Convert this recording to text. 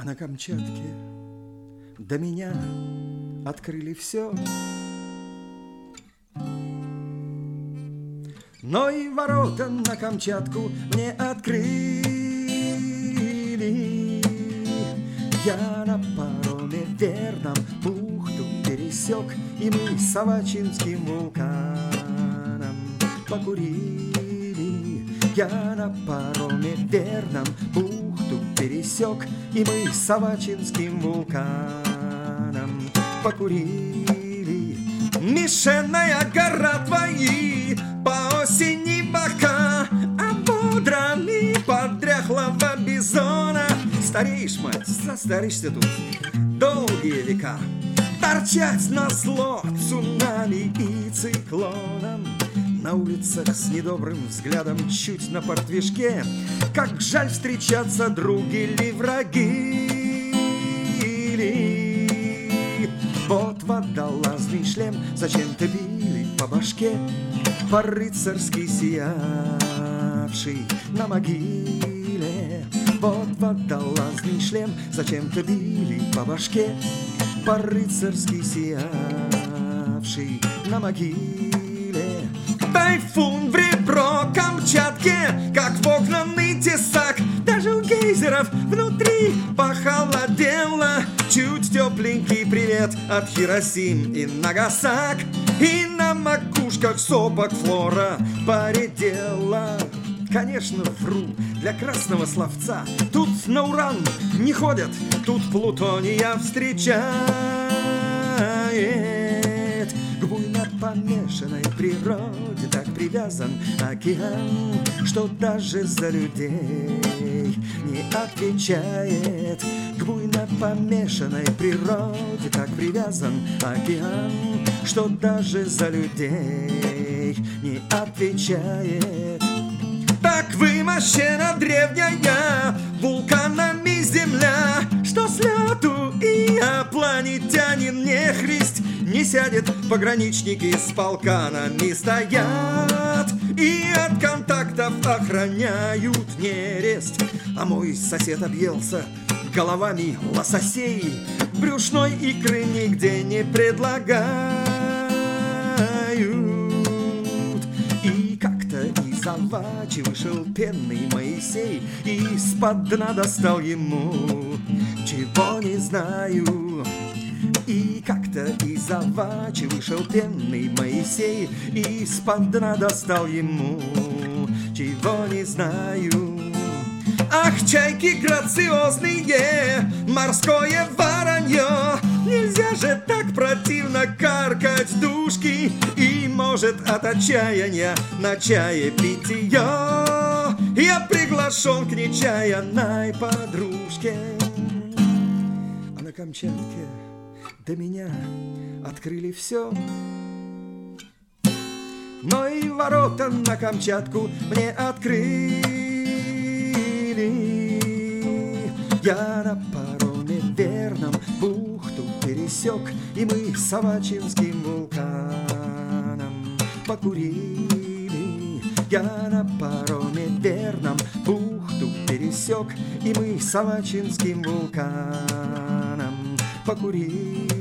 А на Камчатке до меня открыли все, но и ворота на Камчатку мне открыли. Я на пароме верном бухту пересек, и мы с Авачинским вулканом покурили. Я на пароме верном бухту пересек, и мы с Авачинским вулканом покурили. Мишенная гора твои по осени бока, а бодрами подряхлого бизона. Стареешь, мать, состаришься тут долгие века. Торчать назло цунами и циклонам на улицах с недобрым взглядом чуть на портвишке. Как жаль встречаться, други ли враги ли. Вот водолазный шлем зачем-то били по башке, по-рыцарски сиявший на могиле. Вот водолазный шлем зачем-то били по башке, по-рыцарски сиявший на могиле. Тайфун в ребро Камчатке, как вогнанный тесак. Даже у гейзеров внутри похолодело. Чуть тепленький привет от Хиросим и Нагасак. И на макушках сопок флора поредела. Конечно, вру для красного словца. Тут на уран не ходят, тут плутония встречает. К буйно помешанной природе так привязан океан, что даже за людей не отвечает. К буйно помешанной природе так привязан океан, что даже за людей не отвечает. Так вымощена древняя вулканами земля, что с лету инопланетянин не христь не сядет. Пограничники с полканами стоят и от контактов охраняют нерест. А мой сосед объелся головами лососей, брюшной икры нигде не предлагают. И как-то из Авачи вышел пенный Моисей и из-под дна достал ему, чего не знаю. И как-то из Авачи вышел пенный Моисей и из-под дна достал ему, чего не знаю. Ах, чайки грациозные, морское воронье, нельзя же так противно каркать душки. И может от отчаяния на чае питье я приглашен к нечаянной подружке. А на Камчатке до меня открыли все, но и ворота на Камчатку мне открыли. Я на пароме верном бухту пересек, и мы с Авачинским вулканом покурили. Я на пароме верном бухту пересек, и мы с Авачинским вулканом покурили.